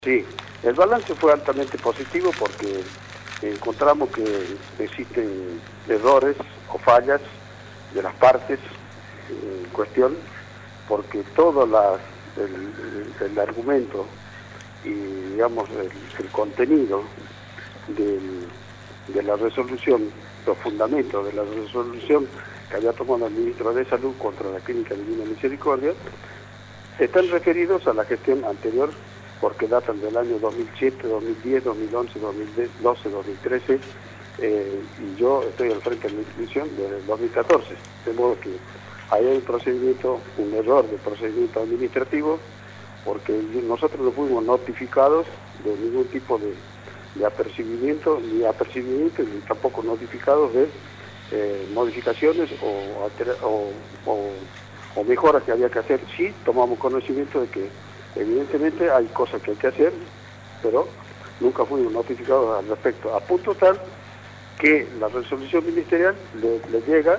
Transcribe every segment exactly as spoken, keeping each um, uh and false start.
Sí, el balance fue altamente positivo porque encontramos que existen errores o fallas de las partes en cuestión, porque todo la, el, el argumento y digamos el, el contenido del, de la resolución, los fundamentos de la resolución que había tomado el ministro de Salud contra la Clínica Divina Misericordia, están referidos a la gestión anterior, porque datan del año dos mil siete, dos mil diez, dos mil once, dos mil doce, dos mil trece, eh, y yo estoy al frente de la institución desde el dos mil catorce, de modo que ahí hay un procedimiento, un error de procedimiento administrativo, porque nosotros no fuimos notificados de ningún tipo de, de apercibimiento, ni apercibimiento, ni tampoco notificados de eh, modificaciones o, o, o, o mejoras que había que hacer. Sí tomamos conocimiento de que evidentemente hay cosas que hay que hacer, pero nunca fuimos notificados al respecto, a punto tal que la resolución ministerial le, le llega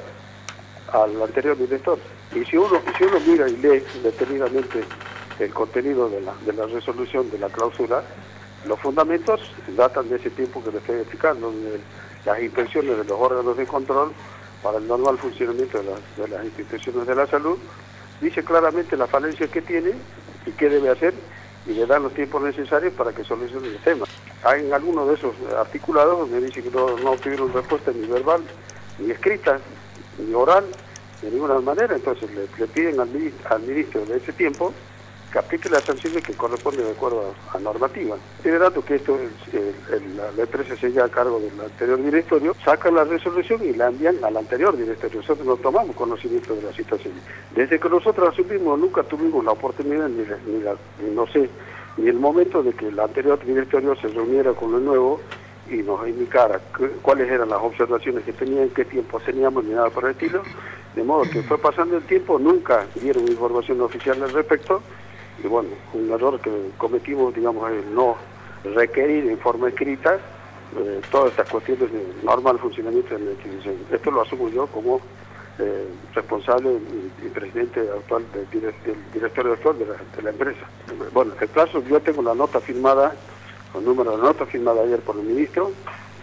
al anterior director. Y si uno, si uno mira y lee detenidamente el contenido de la, de la resolución de la cláusula, los fundamentos datan de ese tiempo que le estoy explicando, de las intenciones de los órganos de control para el normal funcionamiento de, la, de las instituciones de la salud, dice claramente las falencias que tiene y qué debe hacer, y le dan los tiempos necesarios para que solucione el tema. Hay en algunos de esos articulados donde dice que no, no tuvieron respuesta ni verbal, ni escrita, ni oral, de ninguna manera. Entonces le, le piden al ministro, al ministro de ese tiempo que aplique las sanciones que corresponden de acuerdo a, a normativa. Considerando que esto es, el, el, la, la empresa seguía a cargo del anterior directorio, sacan la resolución y la envían al anterior directorio. Nosotros no tomamos conocimiento de la situación. Desde que nosotros asumimos, nunca tuvimos la oportunidad, ni, la, ni, la, no sé, ni el momento de que el anterior directorio se reuniera con el nuevo y nos indicara que, cuáles eran las observaciones que tenían, qué tiempo teníamos, ni nada por el estilo. De modo que fue pasando el tiempo, nunca dieron información oficial al respecto. Y bueno, un error que cometimos, digamos, es no requerir en forma escrita eh, todas estas cuestiones de normal funcionamiento de la institución. Esto lo asumo yo como eh, responsable y, y presidente actual del, del directorio actual de la, de la empresa. Bueno, el plazo, yo tengo la nota firmada, el número de la nota firmada ayer por el ministro,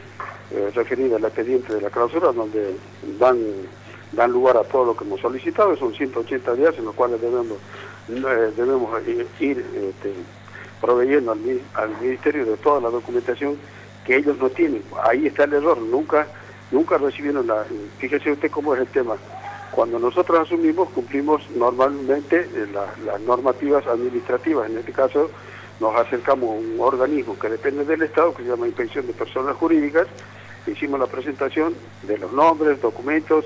eh, referida al expediente de la clausura, donde dan, dan lugar a todo lo que hemos solicitado. Son ciento ochenta días en los cuales debemos debemos ir este, proveyendo al, al Ministerio de toda la documentación que ellos no tienen. Ahí está el error, nunca nunca recibieron la... Fíjese usted cómo es el tema. Cuando nosotros asumimos, cumplimos normalmente las, las normativas administrativas. En este caso, nos acercamos a un organismo que depende del Estado, que se llama Inspección de Personas Jurídicas. Hicimos la presentación de los nombres, documentos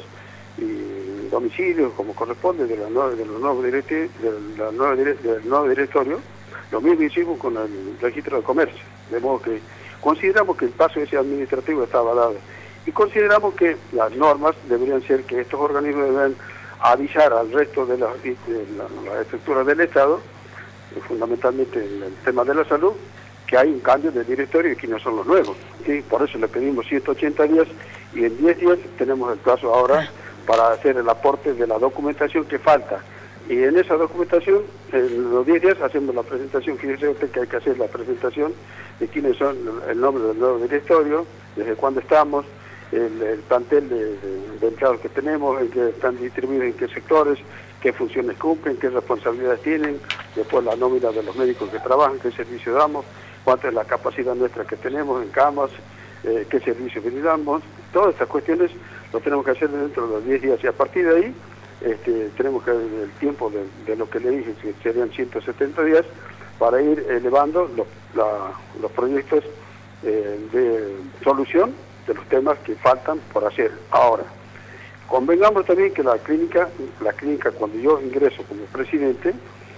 y domicilios, como corresponde, de, la nueva, de los nuevos directi, de la nueva, del nuevo directorio. Lo mismo hicimos con el registro de comercio, de modo que consideramos que el paso ese administrativo estaba dado, y consideramos que las normas deberían ser que estos organismos deben avisar al resto de las de la, la estructuras del Estado, fundamentalmente en el tema de la salud, que hay un cambio de directorio y quiénes son los nuevos. ¿Sí? Por eso le pedimos ciento ochenta días, y en diez días tenemos el plazo ahora para hacer el aporte de la documentación que falta. Y en esa documentación, en los diez días, hacemos la presentación. Fíjese usted que hay que hacer la presentación de quiénes son, el nombre del nuevo directorio, desde cuándo estamos, el, el plantel de, de, de empleados que tenemos, en qué están distribuidos, en qué sectores, qué funciones cumplen, qué responsabilidades tienen, después la nómina de los médicos que trabajan, qué servicio damos, cuánta es la capacidad nuestra que tenemos en camas, eh, qué servicios brindamos. Todas estas cuestiones lo tenemos que hacer dentro de los diez días, y a partir de ahí este, tenemos que el tiempo de, de lo que le dije, que serían ciento setenta días, para ir elevando los, la, los proyectos eh, de solución de los temas que faltan por hacer. Ahora, convengamos también que la clínica, la clínica cuando yo ingreso como presidente,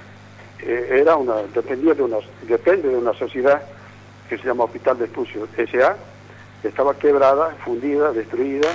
eh, era una, dependía de una, depende de una sociedad que se llama Hospital de Estudios S A, estaba quebrada, fundida, destruida,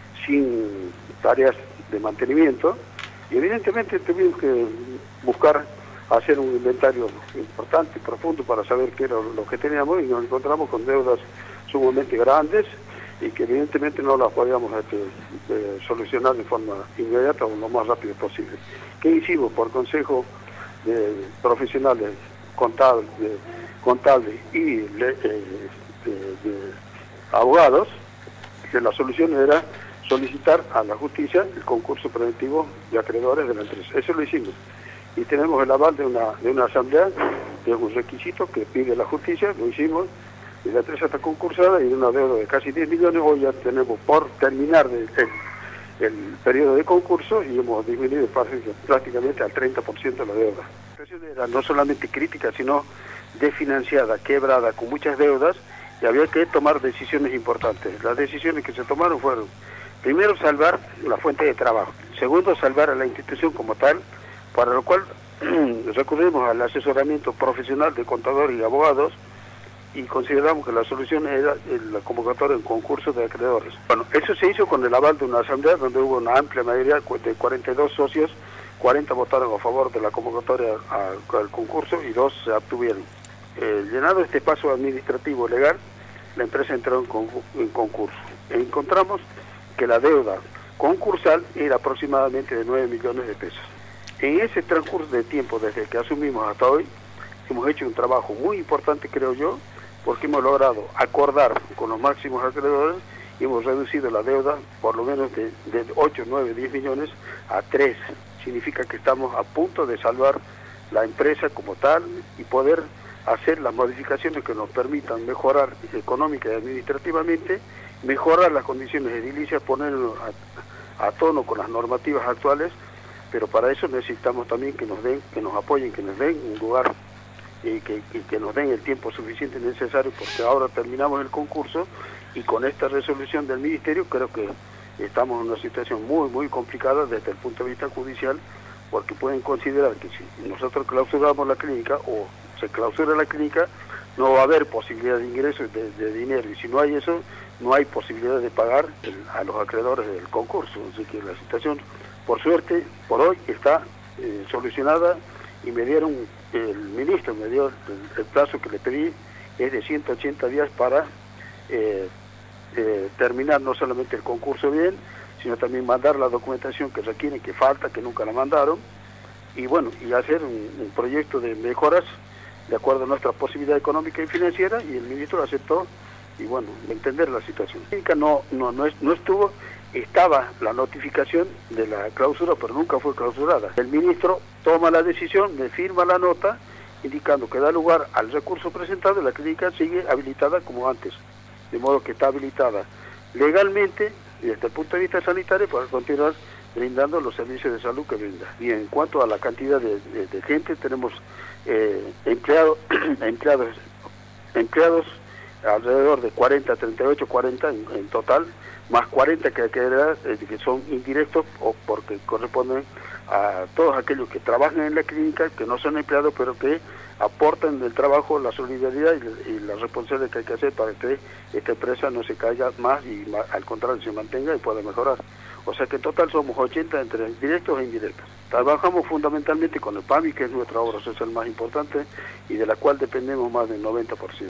sin tareas de mantenimiento, y evidentemente tuvimos que buscar hacer un inventario importante y profundo para saber qué era lo que teníamos, y nos encontramos con deudas sumamente grandes y que evidentemente no las podíamos este, eh, solucionar de forma inmediata o lo más rápido posible. ¿Qué hicimos? Por consejo de profesionales contables, de, contables y le, eh, de, de abogados, que la solución era solicitar a la justicia el concurso preventivo de acreedores de la empresa. Eso lo hicimos. Y tenemos el aval de una, de una asamblea, de un requisito que pide la justicia, lo hicimos, y la empresa está concursada y de una deuda de casi diez millones, hoy ya tenemos por terminar de, el, el periodo de concurso y hemos disminuido prácticamente al treinta por ciento la deuda. La situación era no solamente crítica, sino desfinanciada, quebrada, con muchas deudas, y había que tomar decisiones importantes. Las decisiones que se tomaron fueron, primero, salvar la fuente de trabajo, segundo, salvar a la institución como tal, para lo cual recurrimos al asesoramiento profesional de contadores y abogados y consideramos que la solución era la convocatoria en concurso de acreedores. Bueno, eso se hizo con el aval de una asamblea donde hubo una amplia mayoría de cuarenta y dos socios, cuarenta votaron a favor de la convocatoria al concurso y dos se abstuvieron. Eh, llenado este paso administrativo legal, la empresa entró en, con, en concurso. E encontramos que la deuda concursal era aproximadamente de nueve millones de pesos. En ese transcurso de tiempo, desde que asumimos hasta hoy, hemos hecho un trabajo muy importante, creo yo, porque hemos logrado acordar con los máximos acreedores y hemos reducido la deuda por lo menos de, de ocho, nueve, diez millones a tres. Significa que estamos a punto de salvar la empresa como tal y poder hacer las modificaciones que nos permitan mejorar económica y administrativamente, mejorar las condiciones edilicias, ponernos a, a tono con las normativas actuales, pero para eso necesitamos también que nos den, que nos apoyen, que nos den un lugar y que, y que nos den el tiempo suficiente necesario, porque ahora terminamos el concurso y con esta resolución del Ministerio creo que estamos en una situación muy muy complicada desde el punto de vista judicial, porque pueden considerar que si nosotros clausuramos la clínica o se clausura la clínica, no va a haber posibilidad de ingresos de, de dinero, y si no hay eso, no hay posibilidad de pagar el, a los acreedores del concurso. Así que la situación, por suerte, por hoy está eh, solucionada y me dieron, el ministro me dio el, el plazo que le pedí, es de ciento ochenta días para eh, eh, terminar no solamente el concurso bien, sino también mandar la documentación que requieren, que falta, que nunca la mandaron, y bueno, y hacer un, un proyecto de mejoras de acuerdo a nuestra posibilidad económica y financiera, y el ministro aceptó, y bueno, entender la situación. No, no, no, no estuvo, estaba la notificación de la clausura, pero nunca fue clausurada. El ministro toma la decisión, me firma la nota, indicando que da lugar al recurso presentado y la clínica sigue habilitada como antes, de modo que está habilitada legalmente y desde el punto de vista sanitario para continuar brindando los servicios de salud que brinda. Y en cuanto a la cantidad de, de, de gente, tenemos eh, empleado, empleados, empleados alrededor de cuarenta, treinta y ocho, cuarenta en, en total, más cuarenta que, que, que son indirectos o porque corresponden a todos aquellos que trabajan en la clínica, que no son empleados, pero que aportan del trabajo la solidaridad y, y la responsabilidad que hay que hacer para que esta empresa no se caiga más y más, al contrario se mantenga y pueda mejorar. O sea que en total somos ochenta entre directos e indirectos. Trabajamos fundamentalmente con el PAMI, que es nuestra obra social más importante y de la cual dependemos más del noventa por ciento.